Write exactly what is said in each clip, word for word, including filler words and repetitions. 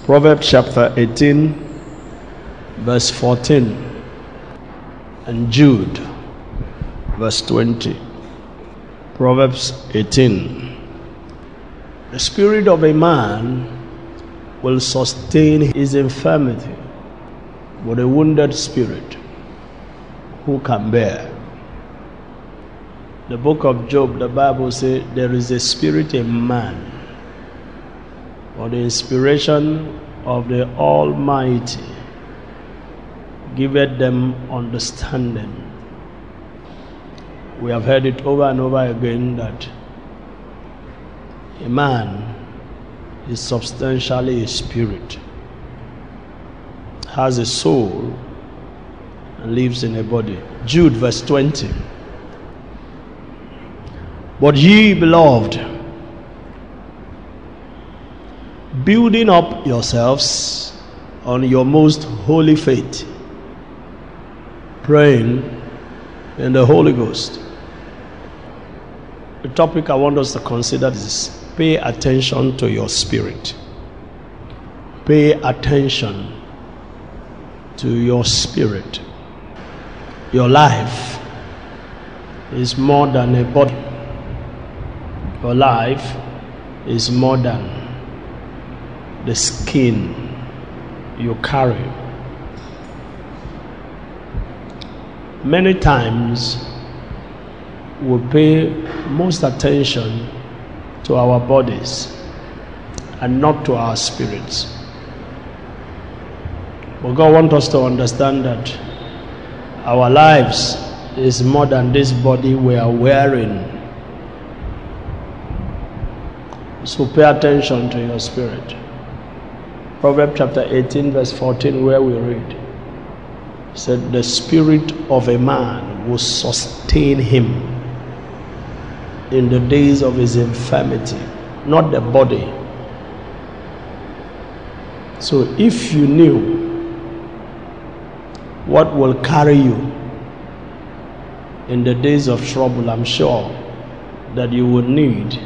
Proverbs chapter eighteen, verse fourteen, and Jude, verse twenty. Proverbs eighteen. The spirit of a man will sustain his infirmity, but a wounded spirit who can bear? The book of Job, the Bible says, there is a spirit in man, or the inspiration of the Almighty giveth them understanding. We have heard it over and over again that a man is substantially a spirit, has a soul, and lives in a body. Jude verse twenty. But ye, beloved, building up yourselves on your most holy faith, praying in the Holy Ghost. The topic I want us to consider is pay attention to your spirit. Pay attention to your spirit. Your life is more than a body. Your life is more than the skin you carry. Many times we pay most attention to our bodies and not to our spirits. But God wants us to understand that our lives is more than this body we are wearing. So pay attention to your spirit. Proverbs chapter eighteen, verse fourteen, where we read, said, the spirit of a man will sustain him in the days of his infirmity, not the body. So if you knew what will carry you in the days of trouble, I'm sure that you would need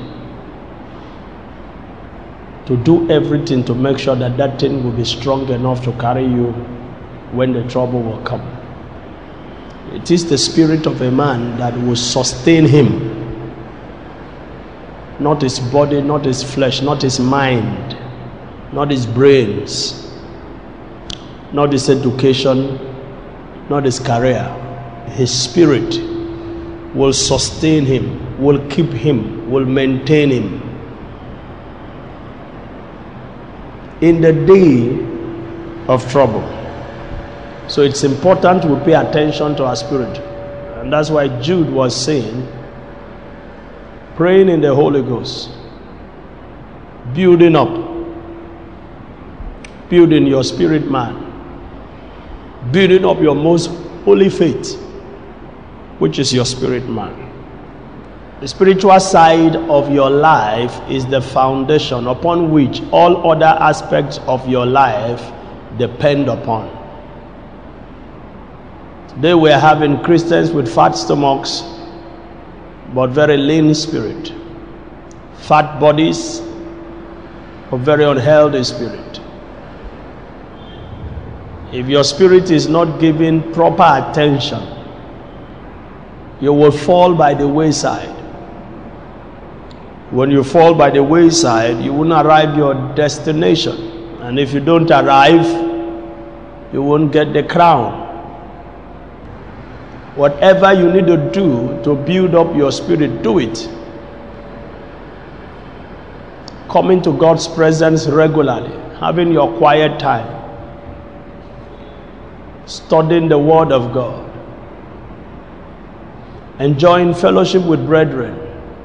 to do everything to make sure that that thing will be strong enough to carry you when the trouble will come. It is the spirit of a man that will sustain him, not his body, not his flesh, not his mind, not his brains, not his education, not his career. His spirit will sustain him, will keep him, will maintain him in the day of trouble. So it's important we pay attention to our spirit. And that's why Jude was saying, praying in the Holy Ghost, building up, building your spirit man, building up your most holy faith, which is your spirit man. The spiritual side of your life is the foundation upon which all other aspects of your life depend upon. Today we are having Christians with fat stomachs but very lean spirit, fat bodies but very unhealthy spirit. If your spirit is not given proper attention, you will fall by the wayside. When you fall by the wayside, you won't arrive your destination. And if you don't arrive, you won't get the crown. Whatever you need to do to build up your spirit, do it. Coming to God's presence regularly, having your quiet time, studying the Word of God, enjoying fellowship with brethren,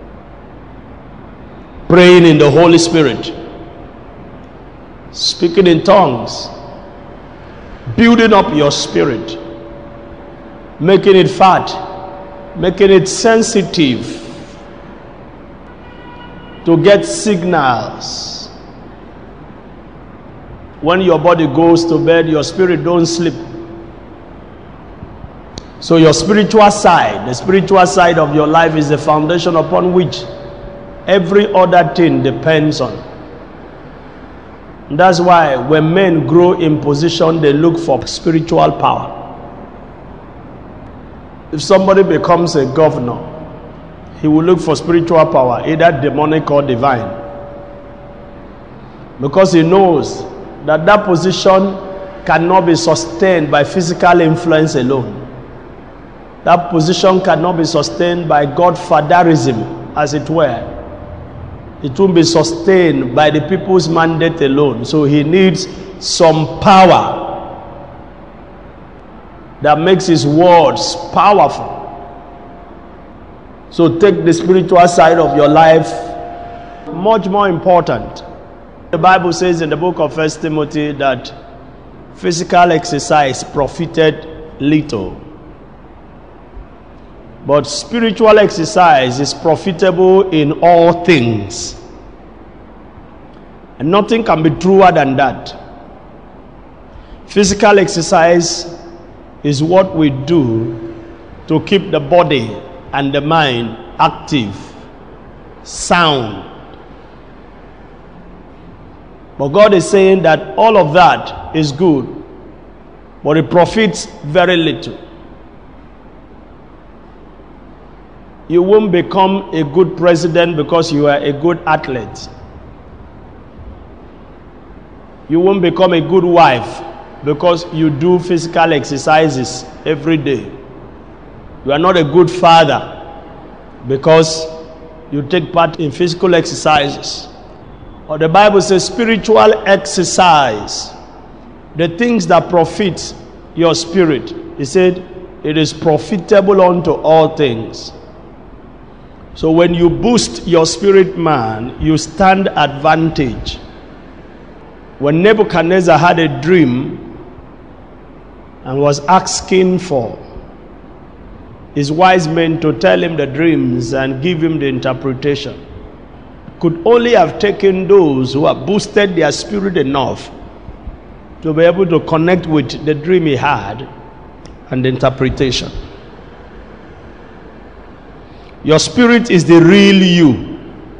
praying in the Holy Spirit, speaking in tongues, building up your spirit, making it fat, making it sensitive to get signals. When your body goes to bed, your spirit don't sleep. So your spiritual side, the spiritual side of your life is the foundation upon which every other thing depends on. That's why when men grow in position, they look for spiritual power. If somebody becomes a governor, he will look for spiritual power, either demonic or divine. Because he knows that that position cannot be sustained by physical influence alone. That position cannot be sustained by godfatherism, as it were. It won't be sustained by the people's mandate alone. So he needs some power that makes his words powerful. So take the spiritual side of your life, much more important. The Bible says in the book of First Timothy that physical exercise profited little, but spiritual exercise is profitable in all things. And nothing can be truer than that. Physical exercise is what we do to keep the body and the mind active, sound. But God is saying that all of that is good, but it profits very little. You won't become a good president because you are a good athlete. You won't become a good wife because you do physical exercises every day. You are not a good father because you take part in physical exercises. Or the Bible says spiritual exercise, the things that profit your spirit. He said it is profitable unto all things. So when you boost your spirit man, you stand advantage. When Nebuchadnezzar had a dream and was asking for his wise men to tell him the dreams and give him the interpretation, could only have taken those who have boosted their spirit enough to be able to connect with the dream he had and the interpretation. Your spirit is the real you.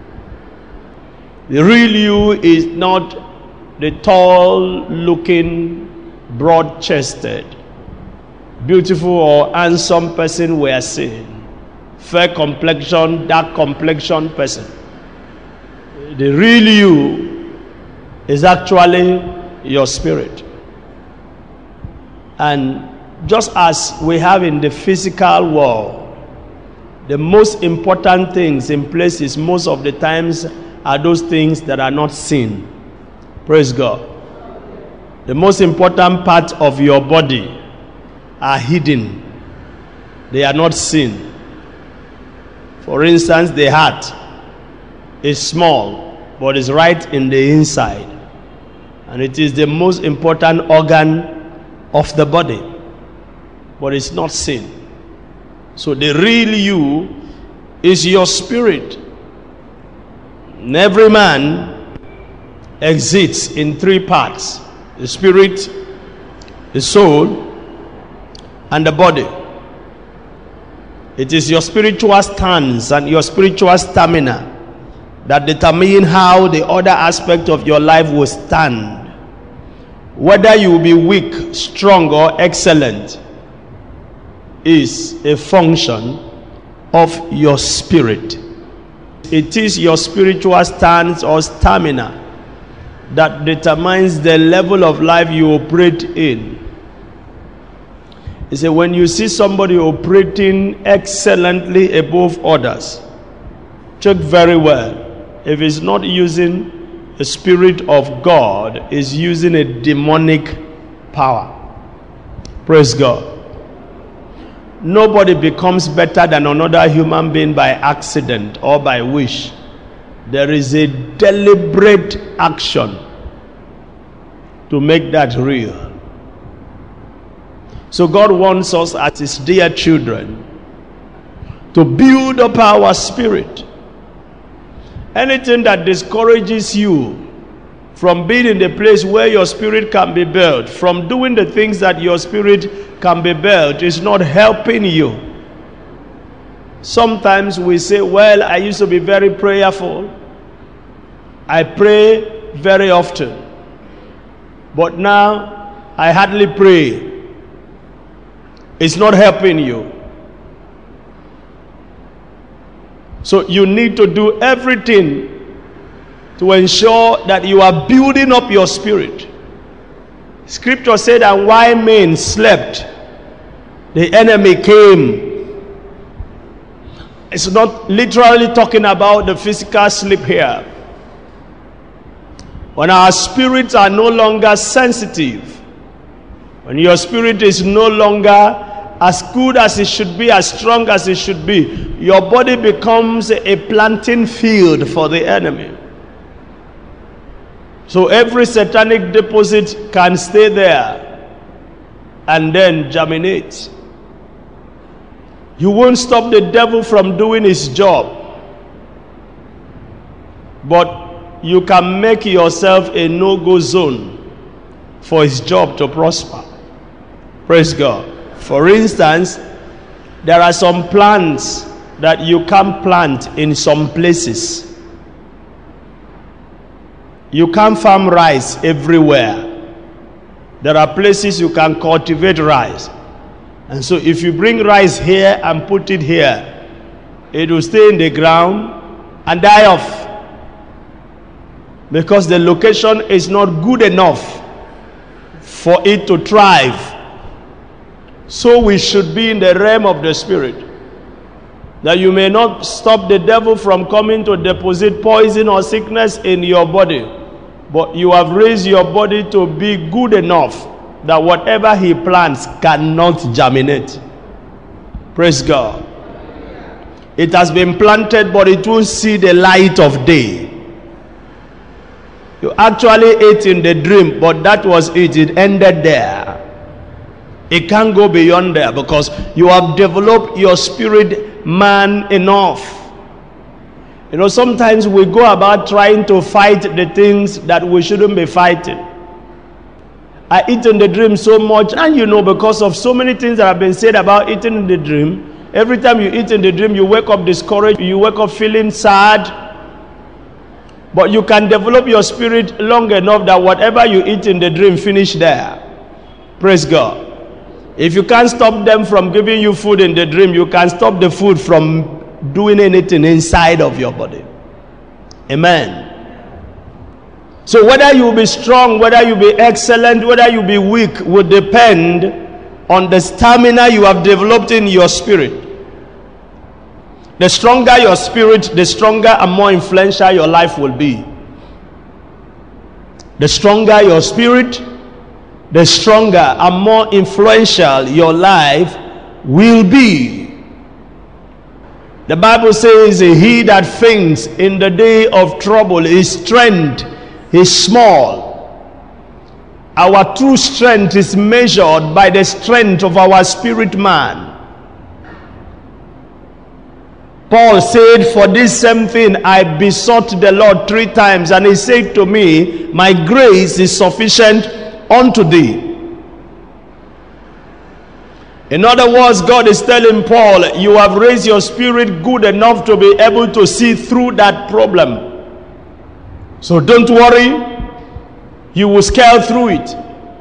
The real you is not the tall looking, broad chested, beautiful or handsome person we are seeing. Fair complexion, dark complexion person. The real you is actually your spirit. And just as we have in the physical world, the most important things in places most of the times are those things that are not seen. Praise God. The most important part of your body are hidden. They are not seen. For instance, the heart is small, but is right in the inside. And it is the most important organ of the body, but it's not seen. So the real you is your spirit. And every man exists in three parts: the spirit, the soul, and the body. It is your spiritual stance and your spiritual stamina that determine how the other aspect of your life will stand. Whether you will be weak, strong, or excellent is a function of your spirit. It is your spiritual stance or stamina that determines the level of life you operate in. He said, when you see somebody operating excellently above others, check very well. If he's not using the Spirit of God, is using a demonic power. Praise God. Nobody becomes better than another human being by accident or by wish. There is a deliberate action to make that real. So God wants us as his dear children to build up our spirit. Anything that discourages you from being in the place where your spirit can be built, from doing the things that your spirit can be built, is not helping you. Sometimes we say, well, I used to be very prayerful. I pray very often. But now I hardly pray. It's not helping you. So you need to do everything to ensure that you are building up your spirit. Scripture said, and while men slept, the enemy came. It's not literally talking about the physical sleep here. When our spirits are no longer sensitive, when your spirit is no longer as good as it should be, as strong as it should be, your body becomes a planting field for the enemy. So every satanic deposit can stay there and then germinate. You won't stop the devil from doing his job, but you can make yourself a no-go zone for his job to prosper. Praise God. For instance, there are some plants that you can't plant in some places. You can't farm rice everywhere. There are places you can cultivate rice. And so if you bring rice here and put it here, it will stay in the ground and die off. Because the location is not good enough for it to thrive. So we should be in the realm of the spirit, that you may not stop the devil from coming to deposit poison or sickness in your body, but you have raised your body to be good enough that whatever he plants cannot germinate. Praise God. It has been planted, but it won't see the light of day. You actually ate in the dream, but that was it. It ended there. It can't go beyond there because you have developed your spirit man enough. You know, sometimes we go about trying to fight the things that we shouldn't be fighting. I eat in the dream so much, and you know, because of so many things that have been said about eating in the dream, every time you eat in the dream, you wake up discouraged, you wake up feeling sad. But you can develop your spirit long enough that whatever you eat in the dream, finish there. Praise God. If you can't stop them from giving you food in the dream, you can stop the food from doing anything inside of your body. Amen. So whether you be strong, whether you be excellent, whether you be weak, will depend on the stamina you have developed in your spirit. The stronger your spirit, the stronger and more influential your life will be. The stronger your spirit, the stronger and more influential your life will be. The Bible says, he that faints in the day of trouble, his strength is small. Our true strength is measured by the strength of our spirit man. Paul said, for this same thing I besought the Lord three times, and he said to me, my grace is sufficient unto thee. In other words, God is telling Paul, you have raised your spirit good enough to be able to see through that problem. So don't worry, you will scale through it.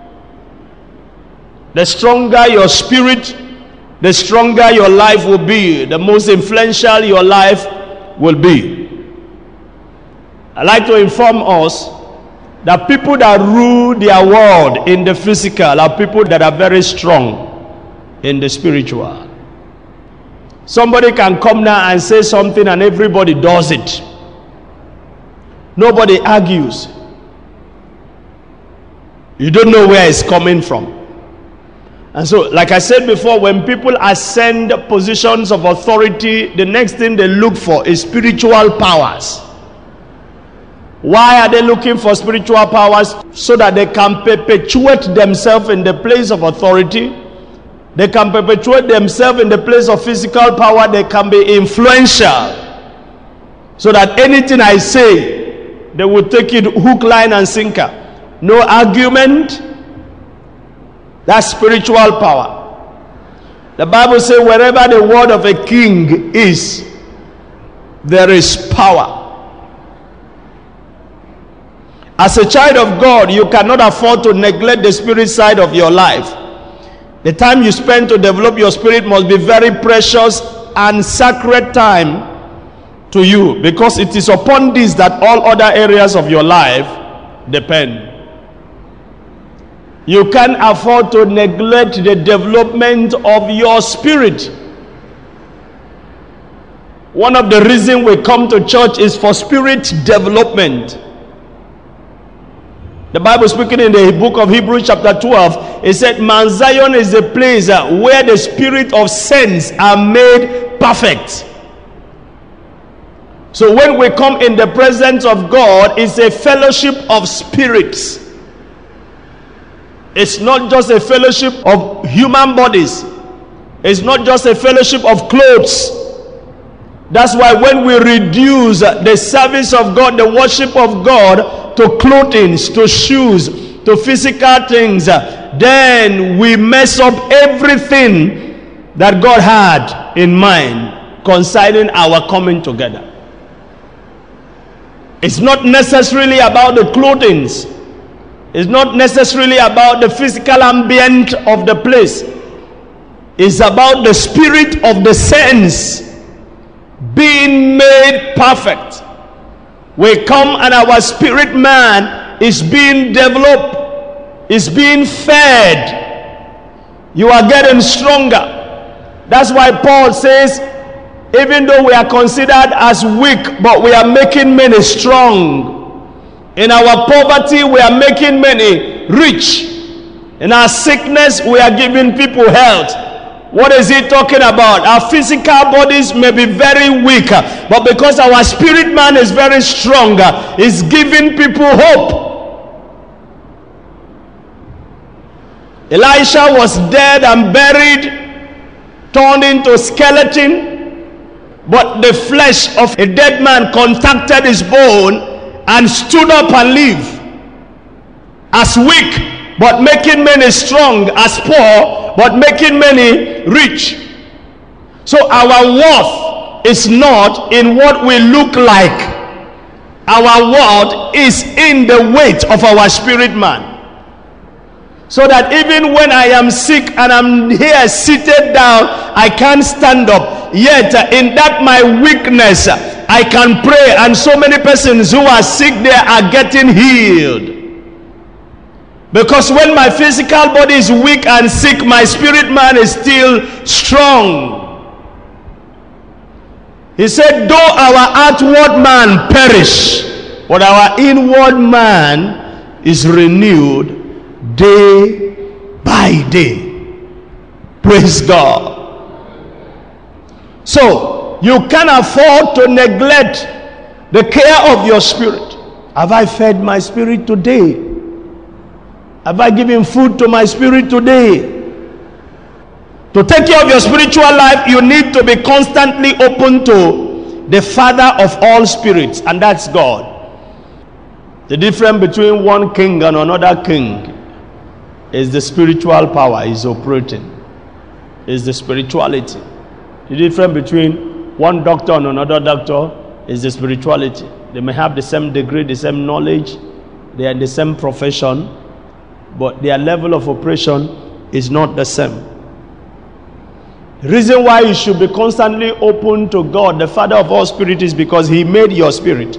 The stronger your spirit, the stronger your life will be, the most influential your life will be. I'd like to inform us that people that rule their world in the physical are people that are very strong in the spiritual. Somebody can come now and say something and everybody does it. Nobody argues. You don't know where it's coming from. And so, like I said before, when people ascend positions of authority, the next thing they look for is spiritual powers. Why are they looking for spiritual powers? So that they can perpetuate themselves in the place of authority. They can perpetuate themselves in the place of physical power. They can be influential. So that anything I say, they will take it hook, line, and sinker. No argument. That's spiritual power. The Bible says wherever the word of a king is, there is power. As a child of God, you cannot afford to neglect the spirit side of your life. The time you spend to develop your spirit must be very precious and sacred time to you, because it is upon this that all other areas of your life depend. You can't afford to neglect the development of your spirit. One of the reasons we come to church is for spirit development. The Bible, speaking in the book of Hebrews chapter twelve, it said Mount Zion is a place where the spirit of saints are made perfect. So when we come in the presence of God, it's a fellowship of spirits. It's not just a fellowship of human bodies. It's not just a fellowship of clothes. That's why when we reduce the service of God, the worship of God, to clothing, to shoes, to physical things, then we mess up everything that God had in mind concerning our coming together. It's not necessarily about the clothing. It's not necessarily about the physical ambient of the place. It's about the spirit of the saints being made perfect. We come and our spirit man is being developed, is being fed. You are getting stronger. That's why Paul says, even though we are considered as weak, but we are making many strong. In our poverty, we are making many rich. In our sickness, we are giving people health. What is he talking about? Our physical bodies may be very weak, but because our spirit man is very strong, is giving people hope. Elisha was dead and buried, turned into skeleton, but the flesh of a dead man contacted his bone and stood up and lived. As weak, but making many strong; as poor, but making many rich. So our worth is not in what we look like. Our worth is in the weight of our spirit man. So that even when I am sick and I'm here seated down, I can't stand up. Yet in that my weakness, I can pray, and so many persons who are sick there are getting healed. Because when my physical body is weak and sick, my spirit man is still strong. He said, though our outward man perish, but our inward man is renewed day by day. Praise God. So, you can't afford to neglect the care of your spirit. Have I fed my spirit today? Have I given food to my spirit today? To take care of your spiritual life, you need to be constantly open to the Father of all spirits, and that's God. The difference between one king and another king is the spiritual power is operating. Is the spirituality. The difference between one doctor and another doctor is the spirituality. They may have the same degree, the same knowledge, they are in the same profession, but their level of operation is not the same. The reason why you should be constantly open to God, the Father of all spirits, is because He made your spirit.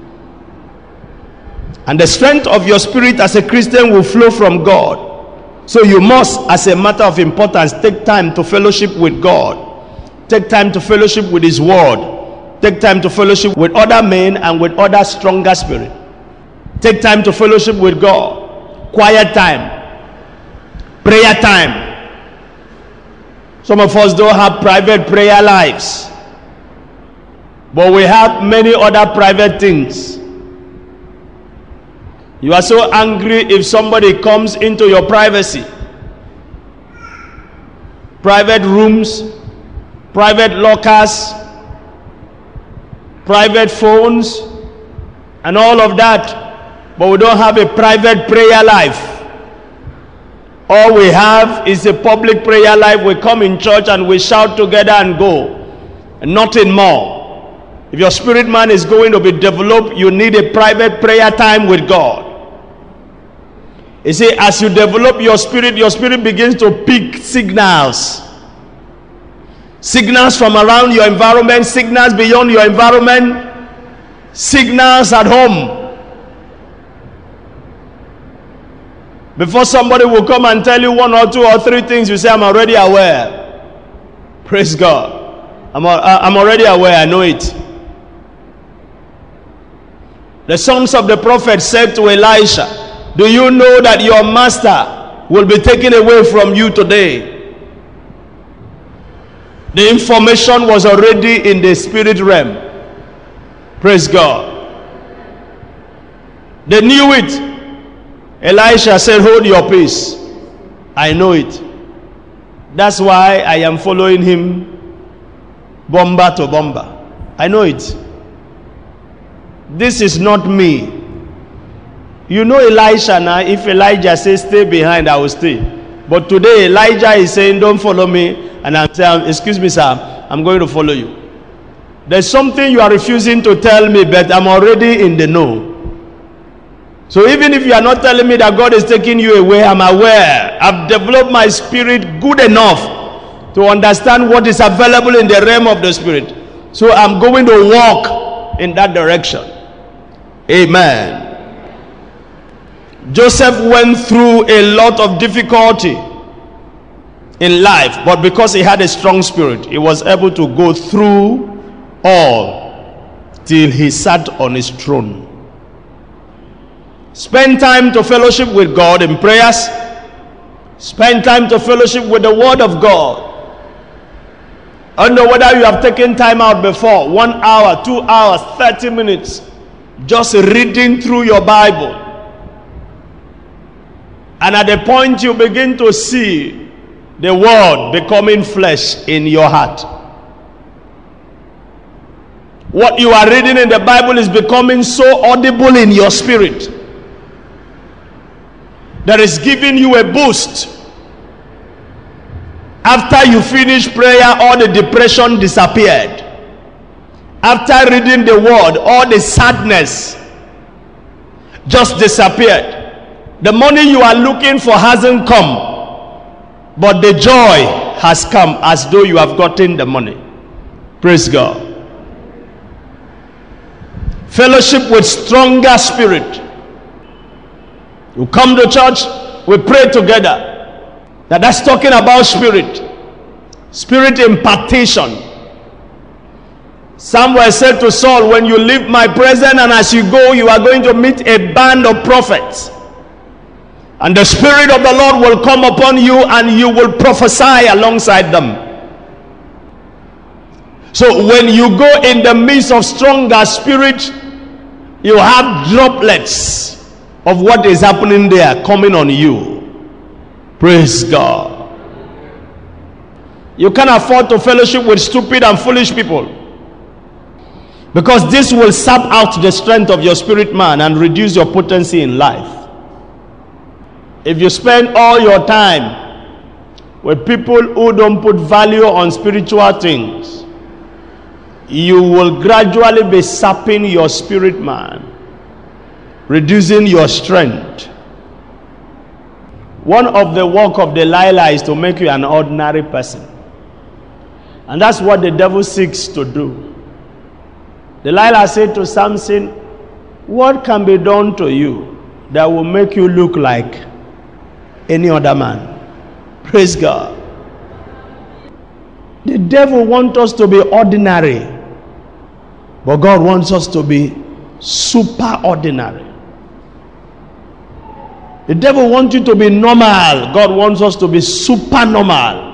And the strength of your spirit as a Christian will flow from God. So you must, as a matter of importance, take time to fellowship with God. Take time to fellowship with His Word. Take time to fellowship with other men and with other stronger spirit. Take time to fellowship with God. Quiet time, prayer time. Some of us don't have private prayer lives, but we have many other private things. You are so angry if somebody comes into your privacy, private rooms, private lockers, private phones, and all of that. But we don't have a private prayer life. All we have is a public prayer life. We come in church and we shout together and go, and nothing more. If your spirit man is going to be developed, you need a private prayer time with God. You see, as you develop your spirit, your spirit begins to pick signals. Signals from around your environment, signals beyond your environment, signals at home. Before somebody will come and tell you one or two or three things, you say, I'm already aware. Praise God. I'm, I'm already aware, I know it. The sons of the prophet said to Elisha, do you know that your master will be taken away from you today? The information was already in the spirit realm. Praise God. They knew it. Elisha said, hold your peace. I know it. That's why I am following him bomber to bomber. I know it. This is not me. You know Elisha now, if Elijah says stay behind, I will stay. But today Elijah is saying don't follow me, and I'm saying, excuse me sir, I'm going to follow you. There's something you are refusing to tell me, but I'm already in the know. So even if you are not telling me that God is taking you away, I'm aware. I've developed my spirit good enough to understand what is available in the realm of the spirit. So I'm going to walk in that direction. Amen. Joseph went through a lot of difficulty in life, but because he had a strong spirit, he was able to go through all till he sat on his throne. Spend time to fellowship with God in prayers. Spend time to fellowship with the word of God. I don't know whether you have taken time out before, one hour, two hours, thirty minutes, just reading through your Bible. And at the point you begin to see the word becoming flesh in your heart. What you are reading in the Bible is becoming so audible in your spirit that is giving you a boost. After you finish prayer, all the depression disappeared. After reading the word, all the sadness just disappeared. The money you are looking for hasn't come, but the joy has come as though you have gotten the money. Praise God. Fellowship with stronger spirit. You come to church, we pray together. Now that's talking about spirit. Spirit impartation. Samuel said to Saul, when you leave my presence and as you go, you are going to meet a band of prophets. And the Spirit of the Lord will come upon you and you will prophesy alongside them. So when you go in the midst of stronger spirit, you have droplets of what is happening there coming on you. Praise God. You can't afford to fellowship with stupid and foolish people, because this will sap out the strength of your spirit man and reduce your potency in life. If you spend all your time with people who don't put value on spiritual things, you will gradually be sapping your spirit man, reducing your strength. One of the work of Delilah is to make you an ordinary person. And that's what the devil seeks to do. Delilah said to Samson, what can be done to you that will make you look like any other man? Praise God. The devil wants us to be ordinary, but God wants us to be super ordinary. The devil wants you to be normal. God wants us to be super normal.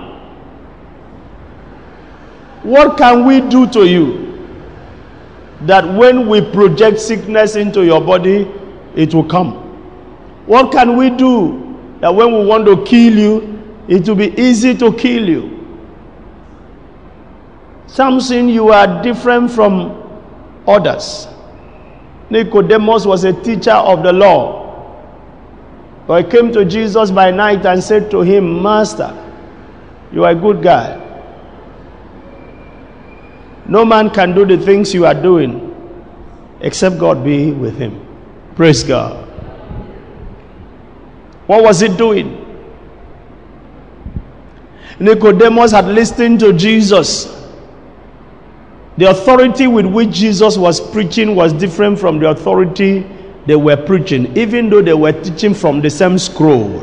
What can we do to you that when we project sickness into your body, it will come? What can we do that when we want to kill you, it will be easy to kill you? Samson, you are different from others. Nicodemus was a teacher of the law. But he came to Jesus by night and said to him, Master, you are a good guy. No man can do the things you are doing except God be with him. Praise God. What was he doing? Nicodemus had listened to Jesus. The authority with which Jesus was preaching was different from the authority they were preaching, even though they were teaching from the same scroll.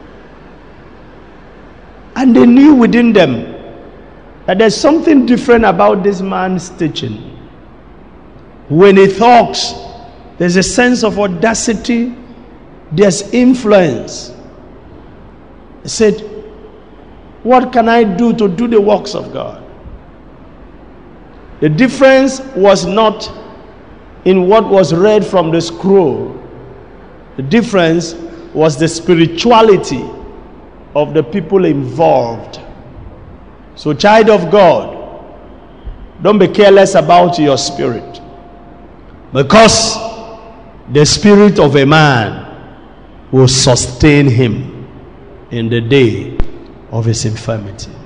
And they knew within them that there's something different about this man's teaching. When he talks, there's a sense of audacity, there's influence. He said, what can I do to do the works of God? The difference was not in what was read from the scroll. The difference was the spirituality of the people involved. So, child of God, don't be careless about your spirit, because the spirit of a man will sustain him in the day of his infirmity.